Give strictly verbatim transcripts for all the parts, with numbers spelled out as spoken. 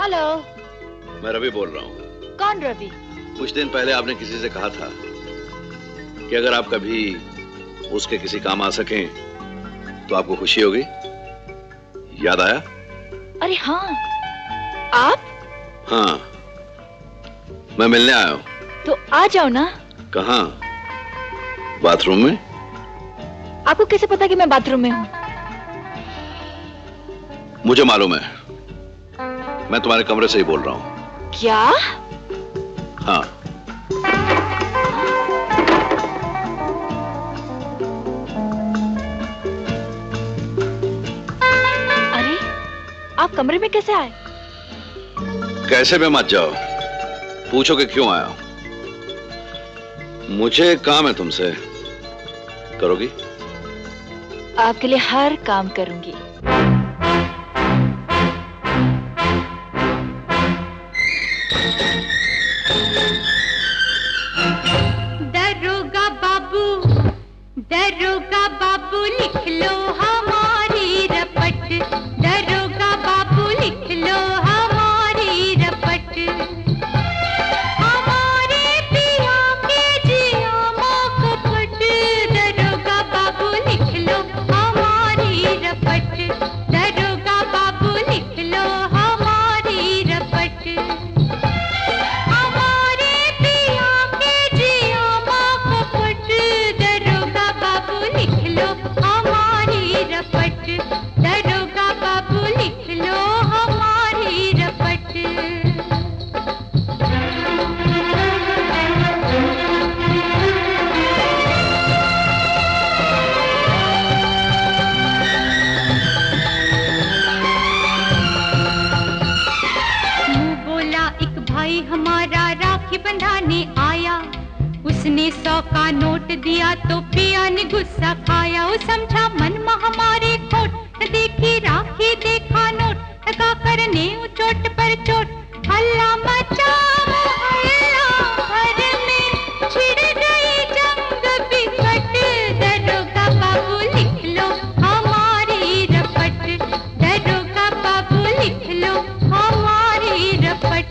Hello. मैं रवि बोल रहा हूँ। कौन रवि? कुछ दिन पहले आपने किसी से कहा था कि अगर आप कभी उसके किसी काम आ सकें तो आपको खुशी होगी। याद आया? अरे हाँ, आप? हाँ, मैं मिलने आया हूँ। तो आ जाओ ना। कहाँ? बाथरूम में? आपको कैसे पता कि मैं बाथरूम में हूँ? मुझे मालूम है, मैं तुम्हारे कमरे से ही बोल रहा हूँ। क्या? हाँ। अरे, आप कमरे में कैसे आए? कैसे में मत जाओ, पूछो कि क्यों आया हूं। मुझे काम है तुमसे, करोगी? आपके लिए हर काम करूंगी। दरोगा बाबू, दरोगा बाबू लिख लो हमारी रपट, दरोगा बाबू लिख लो हमारी रपट, हमारे पिया के जिया को पट, दरोगा बाबू लिख लो हमारी रपट, दरोगा बाबू लिख लो हमारी रपट, हमारे पिया के जिया को पट, दरोगा बाबू लिख लो हमारी रपट, दरोगा बाबू लिख लो हमारी रपट। मुंह बोला एक भाई हमारा राखी बंधाने आया, उसने सौ का नोट दिया तो पिया ने गुस्सा खाया। वो समझा मन में हमारे खोट, न देखी राखी देखा नोट, लगा करने चोट पर चोट, हल्ला मचा मोहल्ला भर में, छिड़ गई जंग बिकट, दरोगा बाबू लिख लो हमारी रपट, दरोगा बाबू लिख लो हमारी रपट।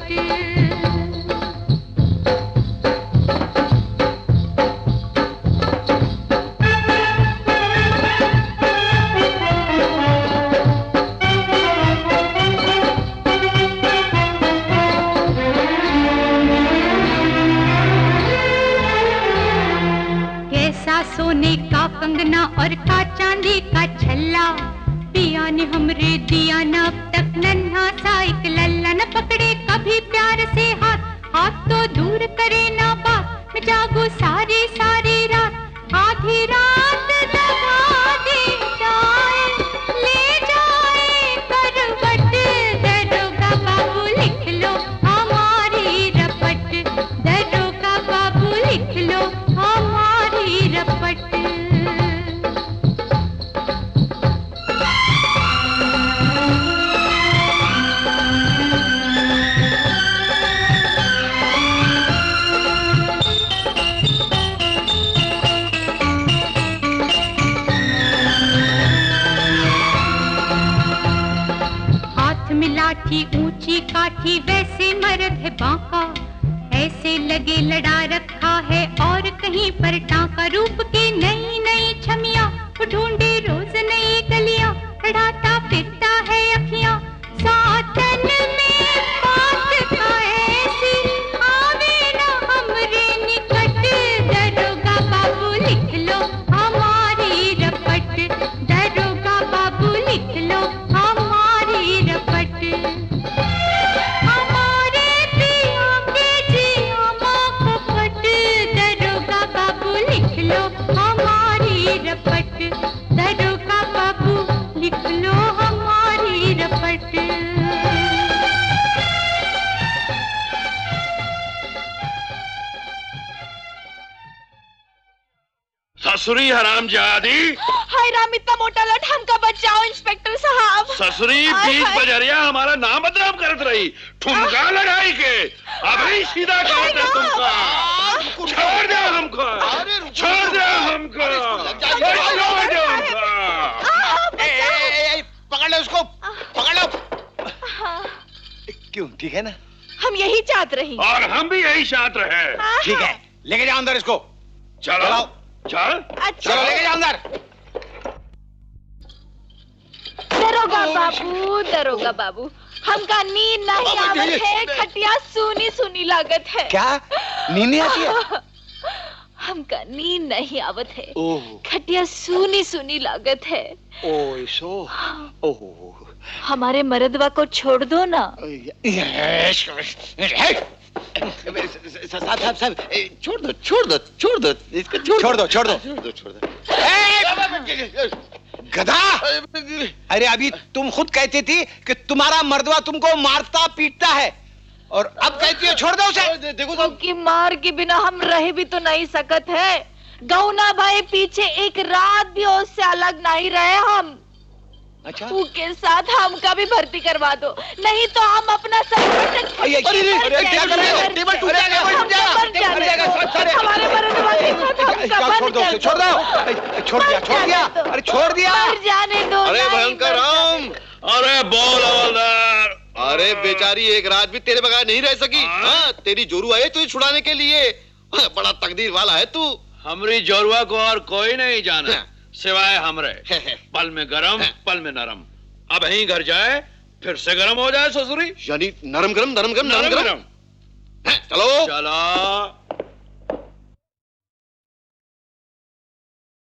कैसा सोने का कंगना और का चांदी का छल्ला, पिया ने हमरे दिया न अब तक नन्हा सा एक लल्ला, न पकड़े कभी प्यार से हाथ, हाथ तो दूर करे ना बात, मैं जागू सारी सारी रात, आधी रात दबा दे जाए, ले जाए करवट, दरोगा बाबू लिख लो हमारी रपट, दरोगा बाबू लिख लो हमारी रपट। हाथ में लाठी ऊंची काठी वैसे मर्द है बांका, ऐसे लगे लड़ा रखा है और कहीं पर टांका, रूप की नई नई छमिया वो ढूंढे रोज नई गलियां, लड़ाता फिरता है अखियां, सातन में बात का ऐसी आवे ना हमरे निकट, दरोगा बाबू लिख लो हमारी रपट, दरोगा बाबू लिख लो हमारी रपट, हमारे पिया के जिया को पट, दरोगा बाबू लिख लो हमारी रपट, दरोगा बाबू लिख लो हमारी रपट। ससुरी हरामजादी। हाय राम, इतना मोटा लट हमका बचाओ इंस्पेक्टर साहब। ससुरी बीच बजरिया हमारा नाम बदनाम करत रही, ठुमका लगाई के अभी सीधा करते तुमका। छोड़ दो हमको, छोड़ दो हमको, छोड़ दो हमको। पकड़ लो उसको, पकड़ लो। क्यों, ठीक है ना? हम यही चाहते रही। और हम भी यही चाहते हैं। हाँ, ठीक है, लेके जाओ अंदर इसको। चलो चलाओ। चल। अच्छा। चलो लेके जाओ अंदर। दरोगा बाबू, दरोगा बाबू, हमका नींद नहीं अब आवत ये- है, खटिया सुनी सुनी लागत है। क्या नींद नहीं आती है? हमका नींद नहीं आवत है, ओह, खटिया सुनी सुनी लागत है। ओह, सो, ओह, हमारे मर्दवा को छोड़ दो ना। साहब साहब साहब छोड़ दो छोड़ दो छोड़ दो इसको छोड़ दो छोड़ दो छोड़ दो छोड़ दो गधा। अरे अभी तुम खुद कहती थी कि तुम्हारा मर्दवा तुमको मारता पीटता है और अब कहती हो छोड़ दो उसे। देखो तो कि मार के बिना हम रह भी तो नहीं सकत है। गौना भाई पीछे एक रात भी उससे अलग नहीं रहे हम। अच्छा उसके साथ हमका भी भर्ती करवा दो, नहीं तो हम अपना सब अरे क्या कर रहे हो? टेबल टूट जाएगा, टेबल टूट जाएगा, टूट जाएगा, सब सारे हमारे मर्दवा के साथ हमका छोड़ बंद दो कर उसे, छोड़ दो छोड़ दिया छोड़ दिया अरे छोड़ दिया। मर जाने दो। अरे नहीं, भयंकर मर राम, अरे बोल हवलदार। अरे बेचारी एक रात भी तेरे बगैर नहीं रह सकी। हाँ? हाँ, तेरी जोरू आई तुझे छुड़ाने के लिए। हाँ, बड़ा तकदीर वाला है तू। हमरी जोरुआ को और कोई नहीं जाना हाँ। सिवाय हमरे। पल में गरम हाँ। पल में नरम। अब यहीं घर जाए फिर से गरम हो जाए ससुरी। यानी नरम गरम नरम गरम नरम नरम गरम। गरम। हाँ, चलो चलो।